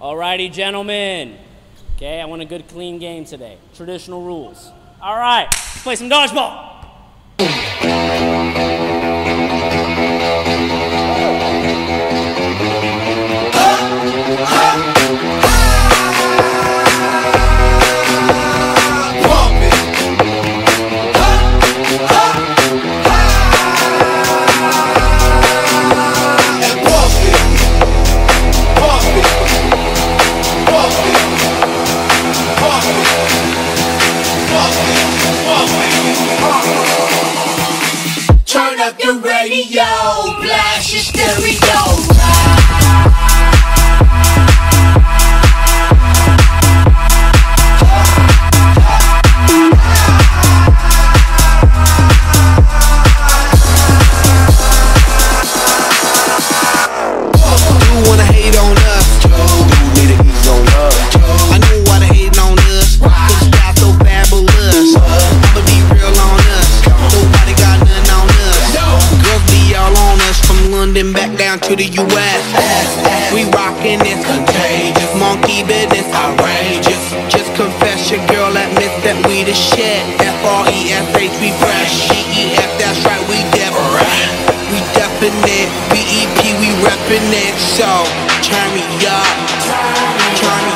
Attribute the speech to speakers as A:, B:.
A: Alrighty, gentlemen. Okay, I want a good, clean game today. Traditional rules. All right, let's play some dodgeball.
B: Turn up the radio, blast your stereo.
C: Back down to the U.S. We rockin' this contagious, monkey business outrageous. Just confess your girl admits that we the shit. F-R-E-S-H, we fresh. G-E-F, that's right, we definite. We definite. B-E-P, we reppin' it. So, turn me up. Turn me